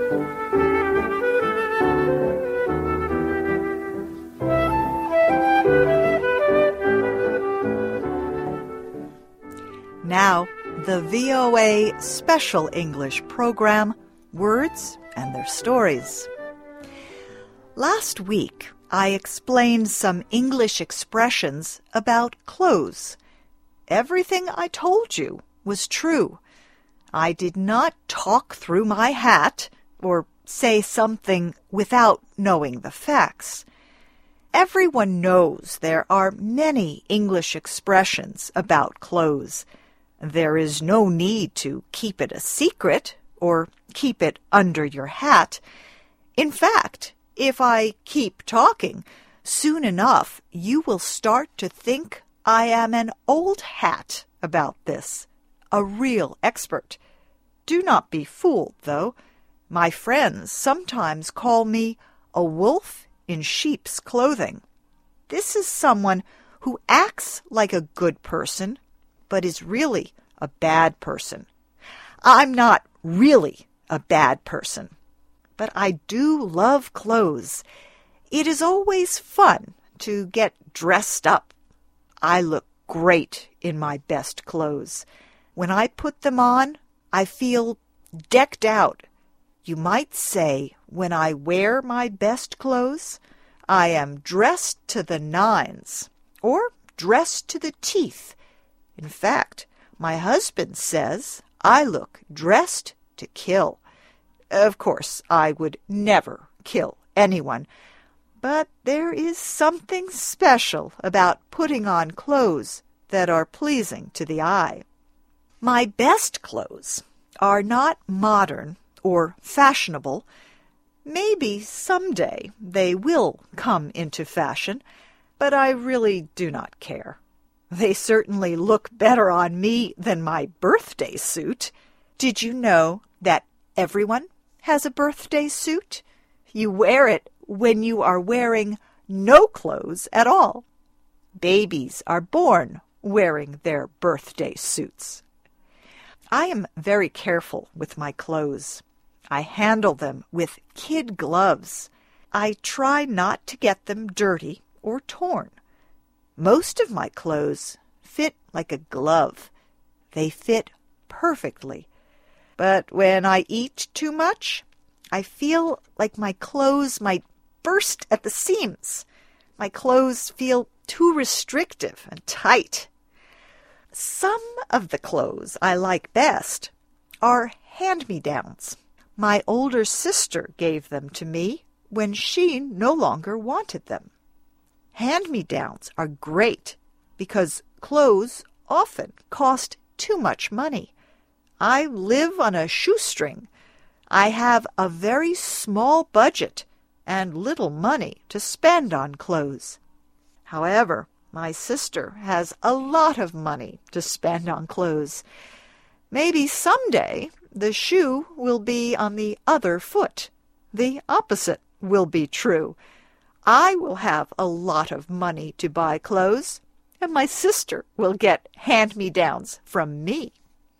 Now, the VOA Special English program, Words and Their Stories. Last week, I explained some English expressions about clothes. Everything I told you was true. I did not talk through my hat or say something without knowing the facts. Everyone knows there are many English expressions about clothes. There is no need to keep it a secret or keep it under your hat. In fact, if I keep talking, soon enough you will start to think I am an old hat about this, a real expert. Do not be fooled, though. My friends sometimes call me a wolf in sheep's clothing. This is someone who acts like a good person, but is really a bad person. I'm not really a bad person, but I do love clothes. It is always fun to get dressed up. I look great in my best clothes. When I put them on, I feel decked out. You might say when I wear my best clothes, I am dressed to the nines, or dressed to the teeth. In fact, my husband says I look dressed to kill. Of course, I would never kill anyone, but there is something special about putting on clothes that are pleasing to the eye. My best clothes are not modern or fashionable. Maybe someday they will come into fashion, but I really do not care. They certainly look better on me than my birthday suit. Did you know that everyone has a birthday suit? You wear it when you are wearing no clothes at all. Babies are born wearing their birthday suits. I am very careful with my clothes. I handle them with kid gloves. I try not to get them dirty or torn. Most of my clothes fit like a glove. They fit perfectly. But when I eat too much, I feel like my clothes might burst at the seams. My clothes feel too restrictive and tight. Some of the clothes I like best are hand-me-downs. My older sister gave them to me when she no longer wanted them. Hand-me-downs are great because clothes often cost too much money. I live on a shoestring. I have a very small budget and little money to spend on clothes. However, my sister has a lot of money to spend on clothes. Maybe someday the shoe will be on the other foot. The opposite will be true. I will have a lot of money to buy clothes, and my sister will get hand-me-downs from me.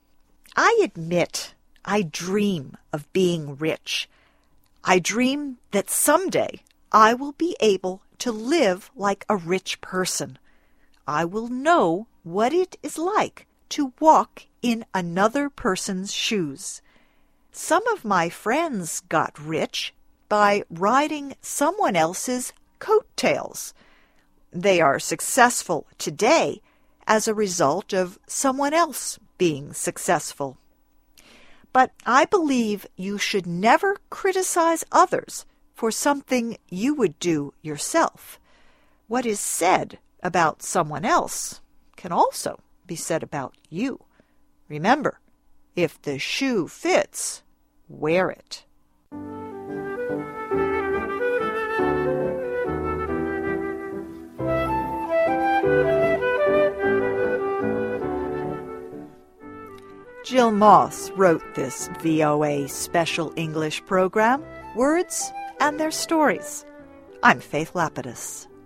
I admit I dream of being rich. I dream that someday I will be able to live like a rich person. I will know what it is like to walk in another person's shoes. Some of my friends got rich by riding someone else's coattails. They are successful today as a result of someone else being successful. But I believe you should never criticize others for something you would do yourself. What is said about someone else can also be said about you. Remember, if the shoe fits, wear it. Jill Moss wrote this VOA Special English program, Words and Their Stories. I'm Faith Lapidus.